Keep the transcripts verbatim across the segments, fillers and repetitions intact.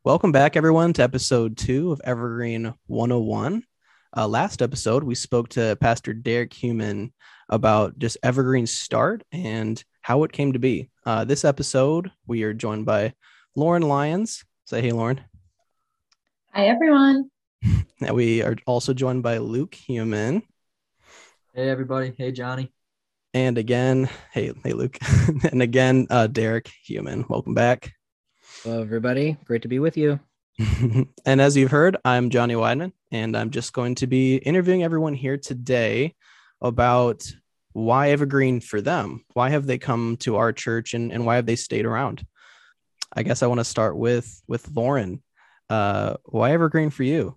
Welcome back, everyone, to episode two of Evergreen one oh one. Uh, last episode, we spoke to Pastor Derek Human about just Evergreen's start and how it came to be. Uh, this episode, we are joined by Lauren Lyons. Say hey, Lauren. Hi, everyone. And we are also joined by Luke Human. Hey, everybody. Hey, Johnny. And again, hey, hey, Luke. And again, uh, Derek Human. Welcome back. Hello, everybody. Great to be with you. And as you've heard, I'm Johnny Weidman, and I'm just going to be interviewing everyone here today about why Evergreen for them. Why have they come to our church, and, and why have they stayed around? I guess I want to start with with Lauren. Uh, why Evergreen for you?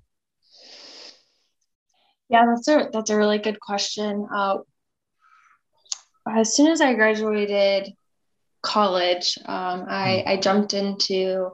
Yeah, that's a that's a really good question. Uh, as soon as I graduated college, um, I, I jumped into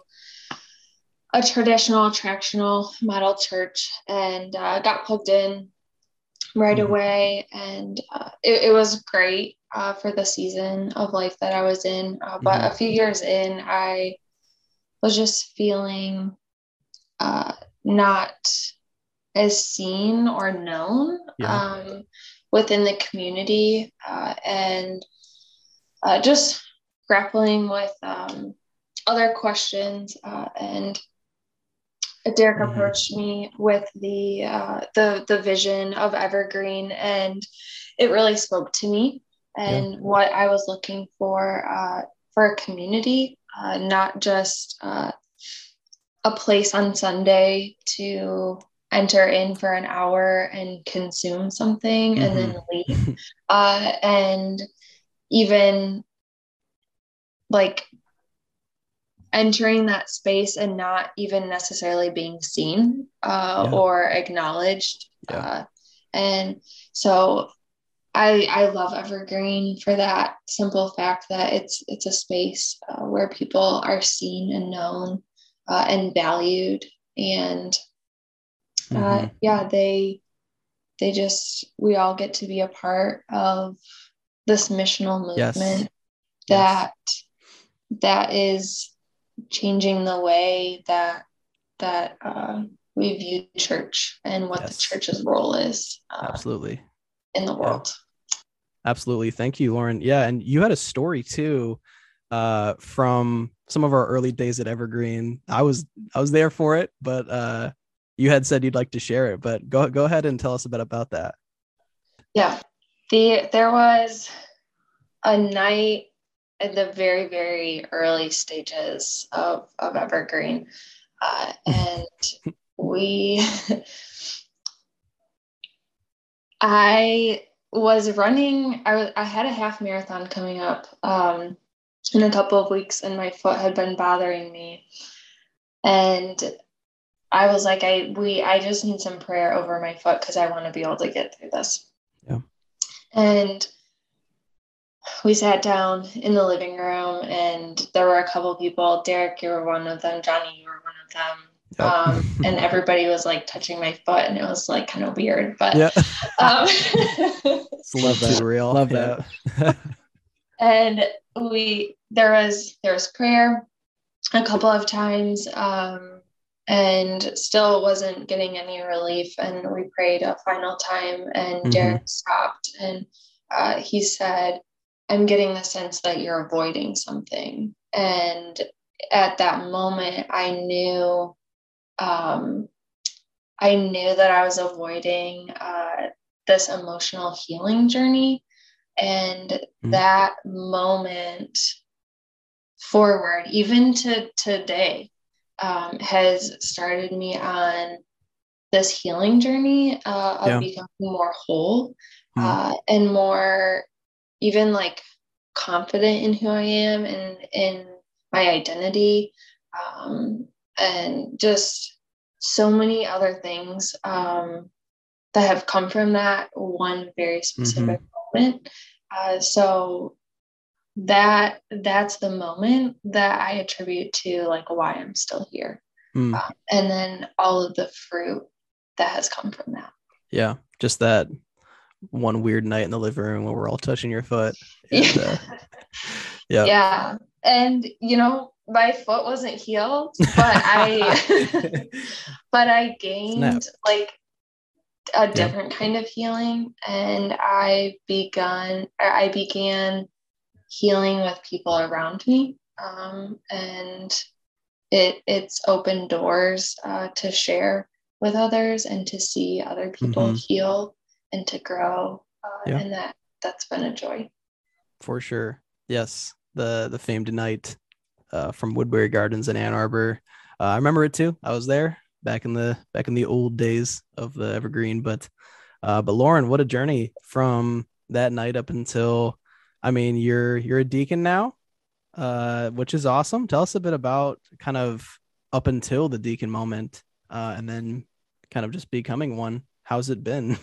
a traditional attractional model church and uh, got plugged in right Mhm. away. And uh, it, it was great uh, for the season of life that I was in. Uh, but Mhm. a few years in, I was just feeling uh, not as seen or known Yeah. um, within the community uh, and uh, just grappling with um, other questions. Uh, and Derek Mhm. approached me with the uh, the the vision of Evergreen, and it really spoke to me and Yeah. what I was looking for uh, for a community, uh, not just uh, a place on Sunday to enter in for an hour and consume something and then leave. Mhm. Uh, and even like entering that space and not even necessarily being seen uh, Yeah. or acknowledged. Yeah. Uh, and so I I love Evergreen for that simple fact that it's it's a space uh, where people are seen and known uh, and valued, and uh, Mhm. yeah, they they just we all get to be a part of this missional Yes. movement Yes. that that is changing the way that that uh, we view church and what the Yes. church's role is uh, Absolutely. in the Yeah. world. Absolutely. Thank you, Lauren. Yeah. And you had a story too, uh, from some of our early days at Evergreen. I was, I was there for it, but, uh, you had said you'd like to share it, but go, go ahead and tell us a bit about that. Yeah, the there was a night at the very very early stages of of Evergreen, uh, and we I was running. I was, I had a half marathon coming up um, in a couple of weeks, and my foot had been bothering me. And I was like, I we I just need some prayer over my foot because I want to be able to get through this. Yeah. And we sat down in the living room, and there were a couple people. Derek, you were one of them. Johnny, you were one of them. Yep. Um, and everybody was like touching my foot, and it was like kind of weird, but Yeah. um, It's a little Love too that. real. Love Yeah. that. and we there was there was prayer a couple of times, um, and still wasn't getting any relief. And we prayed a final time, and Mhm. Derek stopped, and uh, he said, "I'm getting the sense that you're avoiding something." And at that moment, I knew, um, I knew that I was avoiding uh, this emotional healing journey, and Mhm. that moment forward, even to today, um, has started me on this healing journey uh, of Yeah. becoming more whole Mhm. uh, and more even like confident in who I am and in my identity, um, and just so many other things um, that have come from that one very specific Mhm. moment. Uh, so that that's the moment that I attribute to like why I'm still here. Mm. Um, and then all of the fruit that has come from that. Yeah. Just that one weird night in the living room where we're all touching your foot. And, Yeah. uh, yeah. Yeah. And, you know, my foot wasn't healed, but I, but I gained Snap. like a Yeah. different kind of healing, and I begun, or I began healing with people around me, um, and it it's opened doors uh, to share with others and to see other people Mm-hmm. heal and to grow, uh, Yeah. and that that's been a joy. For sure. Yes. The the famed night uh, from Woodbury Gardens in Ann Arbor. Uh, I remember it too. I was there back in the back in the old days of the Evergreen. But uh, but Lauren, what a journey from that night up until, I mean, you're you're a deacon now, uh, which is awesome. Tell us a bit about kind of up until the deacon moment, uh, and then kind of just becoming one. How's it been?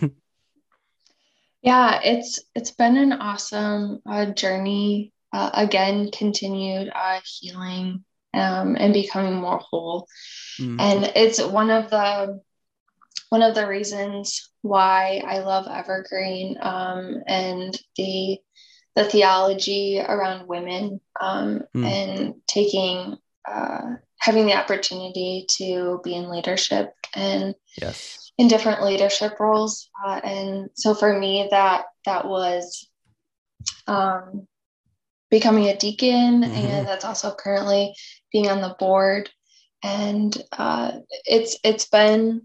Yeah, it's it's been an awesome uh, journey. Uh, again, continued uh, healing, um, and becoming more whole. Mm, And it's one of the one of the reasons why I love Evergreen, um, and the the theology around women, um, mm, and taking uh, having the opportunity to be in leadership and yes. in different leadership roles. Uh, and so for me, that that was um, becoming a deacon, Mm-hmm. and that's also currently being on the board. And uh, it's it's been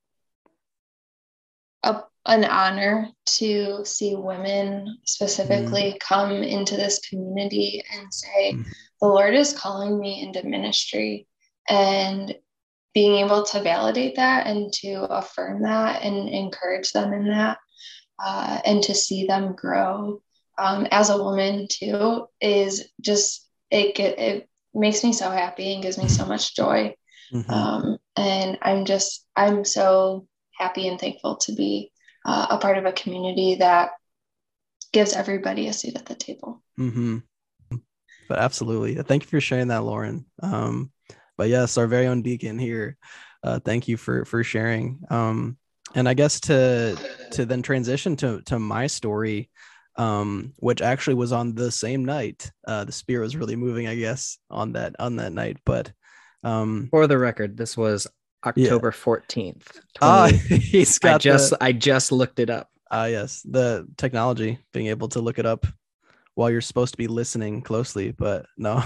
a, an honor to see women specifically Mm, come into this community and say, mm, the Lord is calling me into ministry, and being able to validate that and to affirm that and encourage them in that, uh, and to see them grow um, as a woman too, is just, it, it makes me so happy and gives me so much joy. mm-hmm. Um, and I'm just, I'm so happy and thankful to be uh, a part of a community that gives everybody a seat at the table. Mm-hmm. But absolutely. Thank you for sharing that, Lauren. Um, but yes, our very own deacon here. Uh, thank you for for sharing. Um, and I guess to to then transition to to my story, um, which actually was on the same night. Uh, the spirit was really moving, I guess, on that on that night. But um, For the record, this was yeah. October fourteenth. Ah, twenty-eight. he's I got just the I just looked it up. ah yes, the technology, being able to look it up while you're supposed to be listening closely, but no.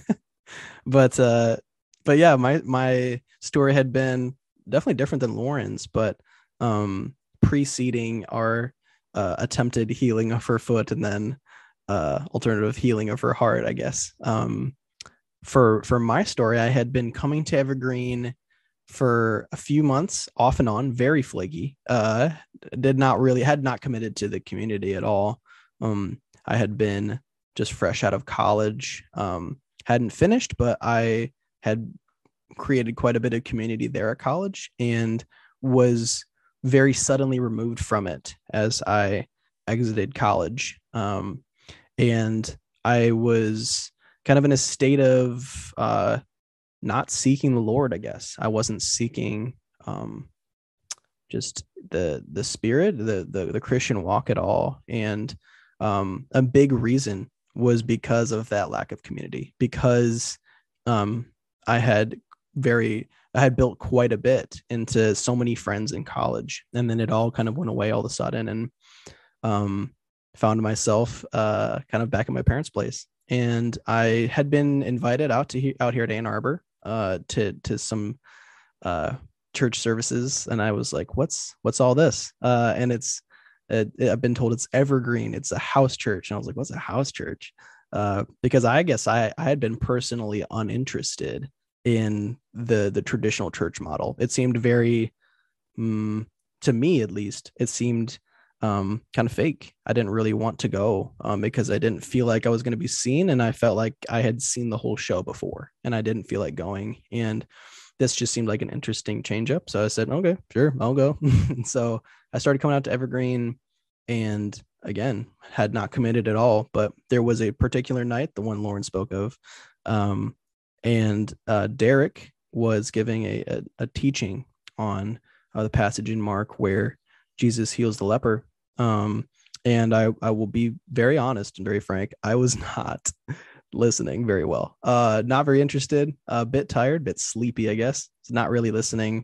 but uh but yeah, my my story had been definitely different than Lauren's, but um preceding our uh, attempted healing of her foot, and then uh alternative healing of her heart, I guess. Um for for my story, I had been coming to Evergreen for a few months off and on, very flaky. Uh did not really had not committed to the community at all. Um I had been just fresh out of college, um hadn't finished, but I had created quite a bit of community there at college, and was very suddenly removed from it as I exited college. Um, and I was kind of in a state of uh, not seeking the Lord, I guess. I wasn't seeking um, just the the spirit, the, the the Christian walk at all. And um, a big reason was because of that lack of community, because um, I had very I had built quite a bit into so many friends in college, and then it all kind of went away all of a sudden, and um, found myself uh, kind of back at my parents' place. And I had been invited out to he- out here at Ann Arbor uh, to to some uh, church services, and I was like, "What's what's all this?" Uh, and it's it, I've been told it's Evergreen. It's a house church, and I was like, "What's a house church?" Uh, because I guess I I had been personally uninterested in the the traditional church model. It seemed very, um, to me at least, it seemed um, kind of fake. I didn't really want to go um, because I didn't feel like I was going to be seen, and I felt like I had seen the whole show before, and I didn't feel like going. And this just seemed like an interesting change up. So I said, okay, sure, I'll go. So I started coming out to Evergreen, and again, had not committed at all, but there was a particular night, the one Lauren spoke of. Um, and uh, Derek was giving a, a, a teaching on uh, the passage in Mark where Jesus heals the leper. Um, and I, I will be very honest and very frank. I was not listening very well. Uh, not very interested, a bit tired, bit sleepy, I guess. It's not really listening.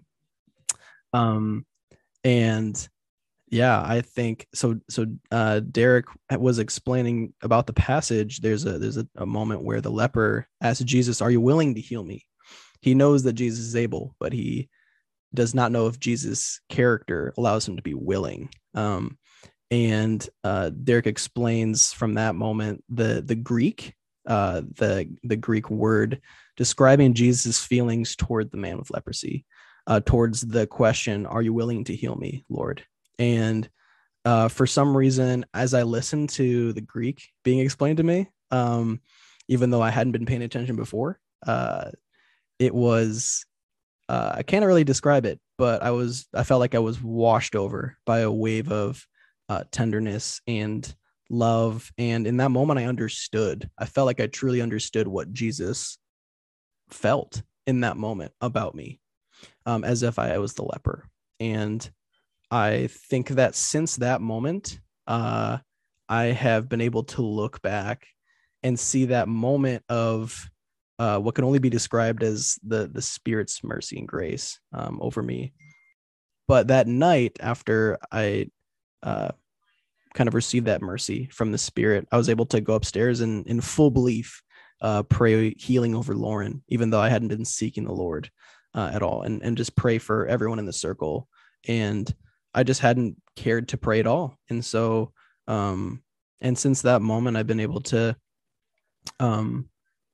Um, and yeah, I think so. So uh, Derek was explaining about the passage. There's a there's a, a moment where the leper asks Jesus, "Are you willing to heal me?" He knows that Jesus is able, but he does not know if Jesus' character allows him to be willing. Um, and uh, Derek explains from that moment the the Greek, uh, the the Greek word describing Jesus' feelings toward the man with leprosy, uh, towards the question, "Are you willing to heal me, Lord?" And uh, for some reason, as I listened to the Greek being explained to me, um, even though I hadn't been paying attention before, uh, it was uh, I can't really describe it, but I was I felt like I was washed over by a wave of uh, tenderness and love, and in that moment, I understood. I felt like I truly understood what Jesus felt in that moment about me, um, as if I, I was the leper. And I think that since that moment, uh, I have been able to look back and see that moment of uh, what can only be described as the the Spirit's mercy and grace um, over me. But that night, after I uh, kind of received that mercy from the Spirit, I was able to go upstairs and, in full belief, uh, pray healing over Lauren, even though I hadn't been seeking the Lord uh, at all, and and just pray for everyone in the circle. And I just hadn't cared to pray at all. And so, um, and since that moment, I've been able to um,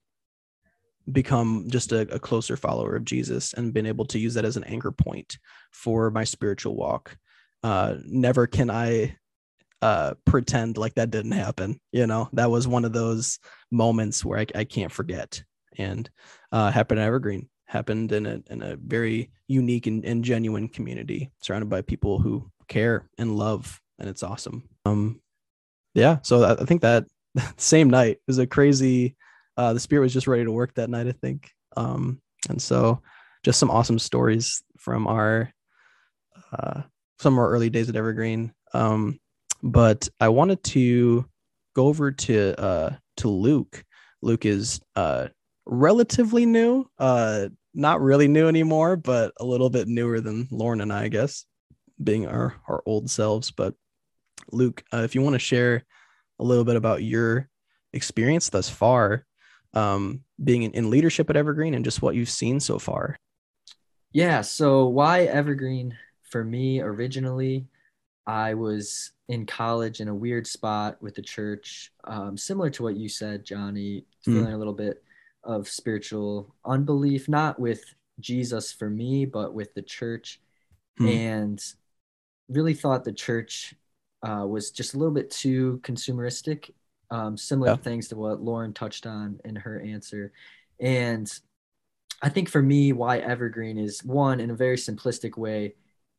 become just a, a closer follower of Jesus and been able to use that as an anchor point for my spiritual walk. Uh, never can I uh, pretend like that didn't happen. You know, that was one of those moments where I, I can't forget, and uh, happened at Evergreen. Happened in a in a very unique and, and genuine community surrounded by people who care and love, and it's awesome. Um, yeah, so I, I think that same night was a crazy. Uh, the Spirit was just ready to work that night, I think. Um, and so, just some awesome stories from our uh, some of our early days at Evergreen. Um, but I wanted to go over to uh, to Luke. Luke is uh, relatively new. Uh, not really new anymore, but a little bit newer than Lauren and I, I guess, being our, our old selves. But Luke, uh, if you want to share a little bit about your experience thus far, um, being in, in leadership at Evergreen and just what you've seen so far. Yeah. So why Evergreen for me originally, I was in college in a weird spot with the church, um, similar to what you said, Johnny, feeling Mm. a little bit of spiritual unbelief, not with Jesus for me, but with the church. Mm. And really thought the church uh, was just a little bit too consumeristic, um, similar Yeah. things to what Lauren touched on in her answer. And I think for me, why Evergreen is one, in a very simplistic way,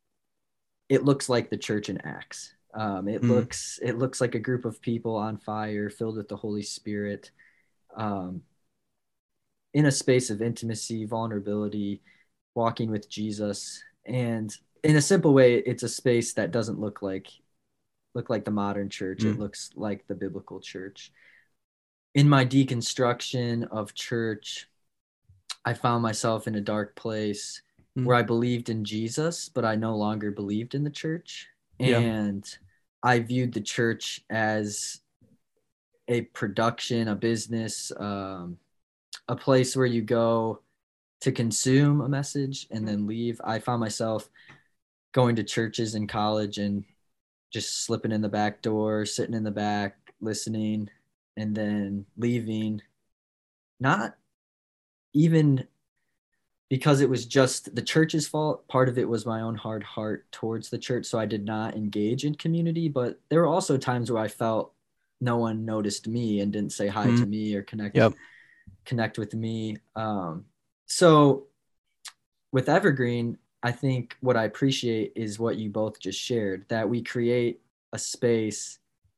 it looks like the church in Acts. Um, it Mm. looks it looks like a group of people on fire, filled with the Holy Spirit, um, in a space of intimacy, vulnerability, walking with Jesus. And in a simple way, it's a space that doesn't look like look like the modern church. Mm. It looks like the biblical church. In my deconstruction of church, I found myself in a dark place Mm. where I believed in Jesus, but I no longer believed in the church. Yeah. And I viewed the church as a production, a business, um, a place where you go to consume a message and then leave. I found myself going to churches in college and just slipping in the back door, sitting in the back, listening, and then leaving. Not even because it was just the church's fault. Part of it was my own hard heart towards the church, so I did not engage in community. But there were also times where I felt no one noticed me and didn't say hi Mm. to me or connect Yep. connect with me. Um, so with Evergreen, I think what I appreciate is what you both just shared, that we create a space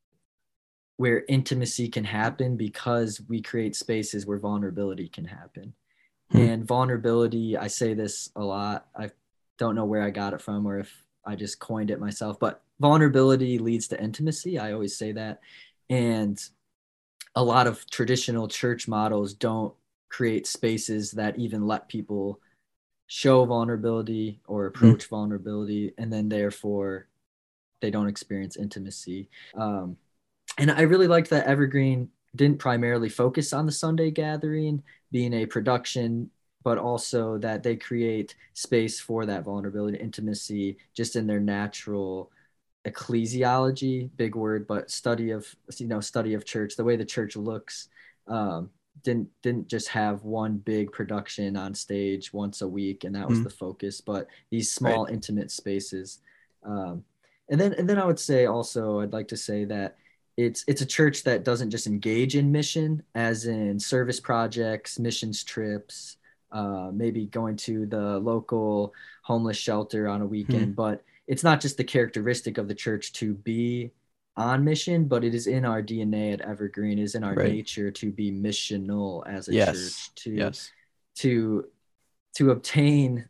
where intimacy can happen because we create spaces where vulnerability can happen. Mm. And vulnerability, I say this a lot. I don't know where I got it from or if I just coined it myself, but vulnerability leads to intimacy. I always say that. And a lot of traditional church models don't create spaces that even let people show vulnerability or approach mm-hmm. vulnerability, and then therefore they don't experience intimacy. Um, and I really liked that Evergreen didn't primarily focus on the Sunday gathering being a production, but also that they create space for that vulnerability, intimacy, just in their natural ecclesiology, big word, but study of, you know, study of church, the way the church looks. Um, didn't didn't just have one big production on stage once a week and that was mm. the focus, but these small right. intimate spaces. Um, and then and then I would say also I'd like to say that it's it's a church that doesn't just engage in mission, as in service projects, missions trips, uh, maybe going to the local homeless shelter on a weekend, mm. but it's not just the characteristic of the church to be on mission, but it is in our D N A at Evergreen, it is in our right. nature to be missional as a yes. church, to, yes. to, to obtain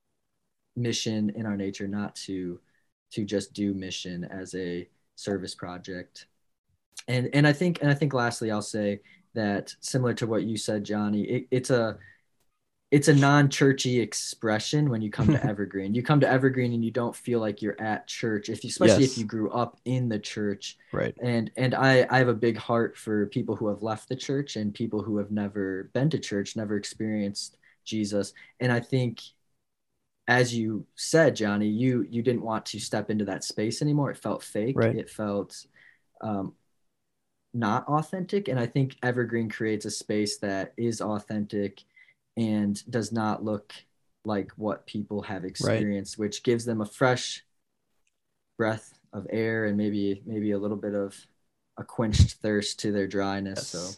mission in our nature, not to, to just do mission as a service project. And, and I think, and I think lastly, I'll say that similar to what you said, Johnny, it, it's a, it's a non-churchy expression when you come to Evergreen. You come to Evergreen and you don't feel like you're at church, if you, especially yes. if you grew up in the church. Right. And and I, I have a big heart for people who have left the church and people who have never been to church, never experienced Jesus. And I think, as you said, Johnny, you you didn't want to step into that space anymore. It felt fake. Right. It felt um, not authentic. And I think Evergreen creates a space that is authentic and does not look like what people have experienced, right. which gives them a fresh breath of air and maybe maybe a little bit of a quenched thirst to their dryness. Yes. So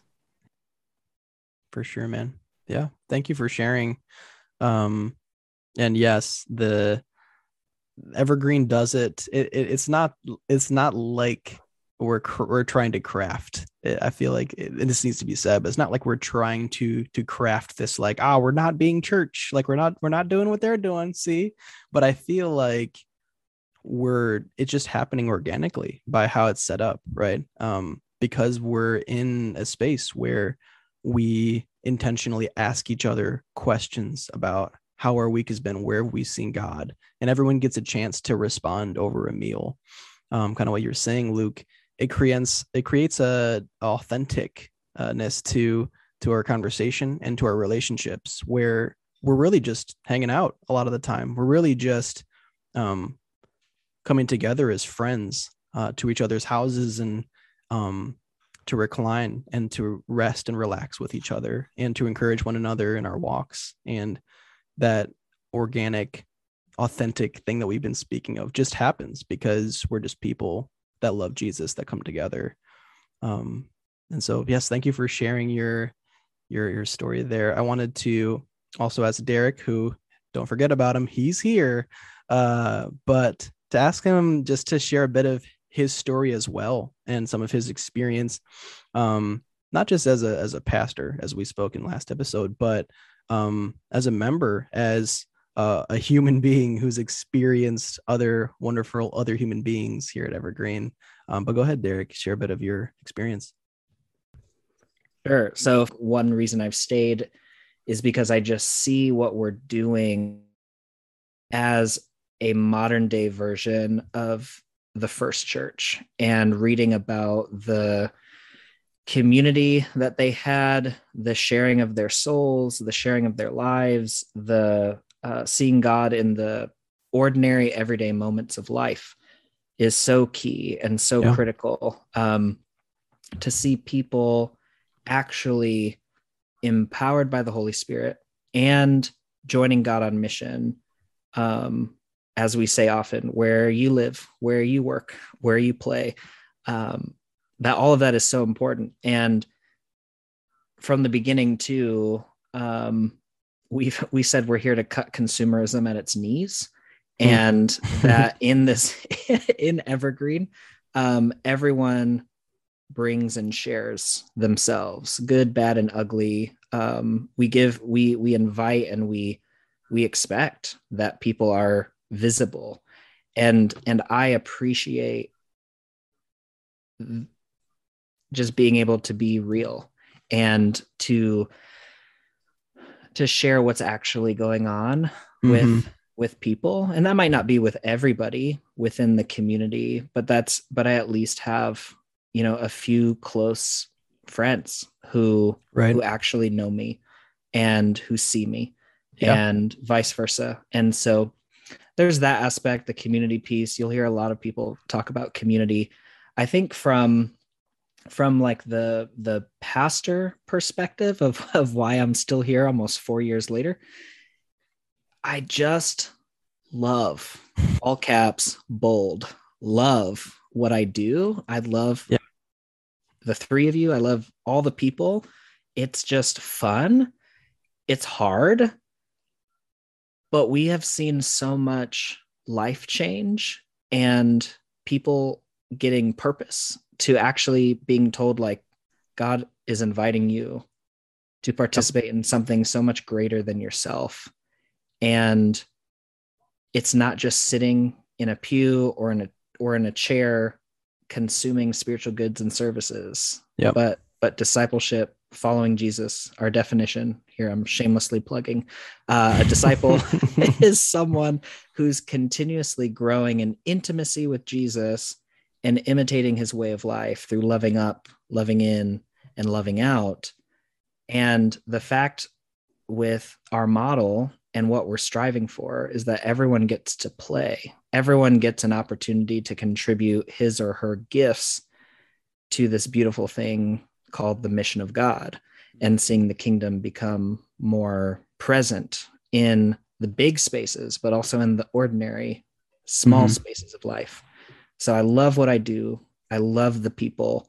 for sure, man. Yeah. Thank you for sharing. Um, and yes, the Evergreen does it. It, it it's not it's not like we're we're trying to craft. I feel like it, and this needs to be said, but it's not like we're trying to to craft this like, ah, oh, we're not being church, like we're not we're not doing what they're doing. See, but I feel like we're it's just happening organically by how it's set up, right? Um, because we're in a space where we intentionally ask each other questions about how our week has been, where have we seen God, and everyone gets a chance to respond over a meal. Um, kind of what you're saying, Luke. It creates it creates a authenticness to to our conversation and to our relationships, where we're really just hanging out a lot of the time. We're really just um, coming together as friends uh, to each other's houses and um, to recline and to rest and relax with each other and to encourage one another in our walks. And that organic, authentic thing that we've been speaking of just happens because we're just people that love Jesus that come together. Um, and so, yes, thank you for sharing your, your, your story there. I wanted to also ask Derek, who, don't forget about him, he's here, uh, but to ask him just to share a bit of his story as well and some of his experience, um, not just as a, as a pastor, as we spoke in last episode, but um, as a member, as Uh, a human being who's experienced other wonderful other human beings here at Evergreen. Um, but go ahead, Derek, share a bit of your experience. Sure. So one reason I've stayed is because I just see what we're doing as a modern day version of the first church, and reading about the community that they had, the sharing of their souls, the sharing of their lives, the Uh, seeing God in the ordinary everyday moments of life is so key and so yeah. critical. Um, to see people actually empowered by the Holy Spirit and joining God on mission, um, as we say often, where you live, where you work, where you play, um, that all of that is so important. And from the beginning too, um, We've we said we're here to cut consumerism at its knees, and that in this in Evergreen, um, everyone brings and shares themselves, good, bad, and ugly. Um, we give, we we invite, and we we expect that people are visible, and and I appreciate just being able to be real and to to share what's actually going on with Mhm. with people. And that might not be with everybody within the community, but that's but I at least have, you know, a few close friends who Right. who actually know me and who see me, Yeah. and vice versa. And so there's that aspect, the community piece. You'll hear a lot of people talk about community. I think from from like the the pastor perspective of, of why I'm still here almost four years later, I just love, all caps, bold, love what I do. I love Yeah. the three of you. I love all the people. It's just fun. It's hard, but we have seen so much life change and people getting purpose, to actually being told like God is inviting you to participate in something so much greater than yourself. And it's not just sitting in a pew or in a or in a chair consuming spiritual goods and services, Yep. but but discipleship, following Jesus. Our definition here, I'm shamelessly plugging, uh, a disciple is someone who's continuously growing in intimacy with Jesus and imitating his way of life through loving up, loving in, and loving out. And the fact with our model and what we're striving for is that everyone gets to play. Everyone gets an opportunity to contribute his or her gifts to this beautiful thing called the mission of God, and seeing the kingdom become more present in the big spaces, but also in the ordinary, small Mhm. spaces of life. So I love what I do. I love the people.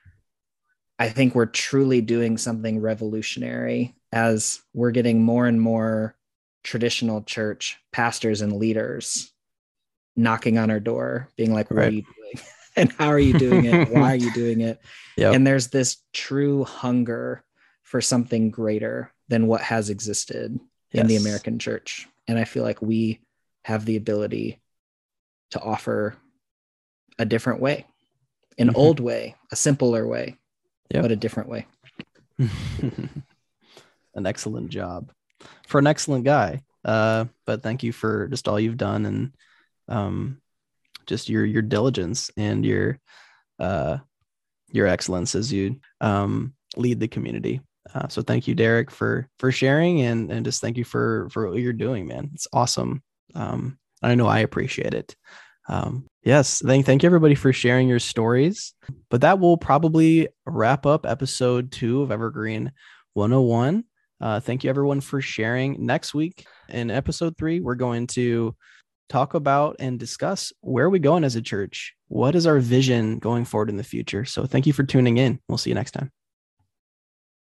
I think we're truly doing something revolutionary as we're getting more and more traditional church pastors and leaders knocking on our door, being like, what Right. are you doing? And how are you doing it? Why are you doing it? Yep. And there's this true hunger for something greater than what has existed in the Yes. American church. And I feel like we have the ability to offer a different way, an Mhm. old way, a simpler way, Yep. but a different way. An excellent job for an excellent guy. Uh, but thank you for just all you've done, and um, just your your diligence and your uh, your excellence as you um, lead the community. Uh, so thank you, Derek, for for sharing, and and just thank you for for what you're doing, man. It's awesome. Um, I know I appreciate it. Um, yes, thank thank you everybody for sharing your stories. But that will probably wrap up episode two of Evergreen one oh one. Uh, thank you everyone for sharing. Next week in episode three, we're going to talk about and discuss where are we going as a church. What is our vision going forward in the future? So thank you for tuning in. We'll see you next time.